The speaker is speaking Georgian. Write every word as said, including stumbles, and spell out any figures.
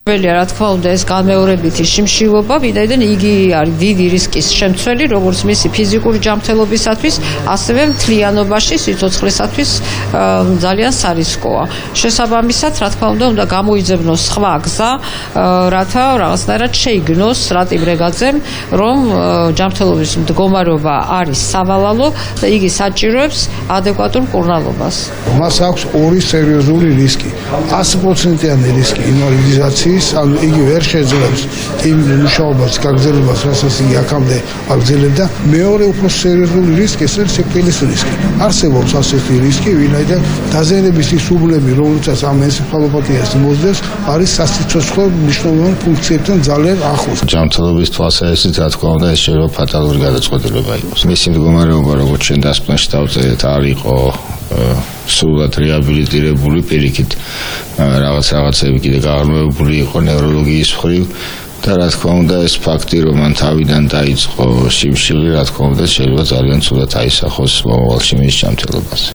ველია რა თქმა უნდა ეს განმეორებითი შიმშილობა, ვინაიდან იგი არის დიდი რისკის შემცველი, როგორც მისი ფიზიკური ჯანმრთელობისათვის, ასევე მთლიანობაში სიცოცხლისათვის ძალიან სარისკოა. შესაბამისად, რა თქმა უნდა, უნდა გამოიძებნოს სხვა გზა, რათა რაღაცნაირად შეიგნოს რატი ბრეგაძემ, რომ ჯანმრთელობის მდგომარეობა არის სავალალო და იგი საჭიროებს ადეკვატურ მკურნალობას. მას აქვს ორი სერიოზული რისკი. ათი პროცენტიანი რისკი ინვალიდიზაციის, ანუ იგი ვერ შეძლებს იმ მუშაობას, გაგრძელებას, რასაც იგი აქამდე აგრძელებდა. მეორე უფრო სერიოზული რისკი ეს არის სიკვდილის რისკი. არსებობს ასეთი რისკი, ვინაიდან დაზიანების ის უბნები, რომლითაც ამ ენცეფალოპათიას მოსდევს, არის სასიცოცხლო მნიშვნელოვან ფუნქციებთან ძალიან ახლოს. ჯანმრთელობის თვალსაზრისით, რა თქმა უნდა, ეს შეიძლება ფატალური გადაწყვეტილება იყოს. მისი მდგომარეობა, როგორც ჩვენ დასკვნაში დავწერეთ, არ იყო სრულად რეაბილიტირებული, პირიქით რაღაც რაღაცები კიდე გაღრმავებული იყო ნევროლოგიის მხრივ და რა თქმა უნდა ეს ფაქტი, რომ მან თავიდან დაიწყო შიმშილი, რა თქმა უნდა შეიძლება ძალიან ცუდად აისახოს მომავალში მის ჯანმრთელობას.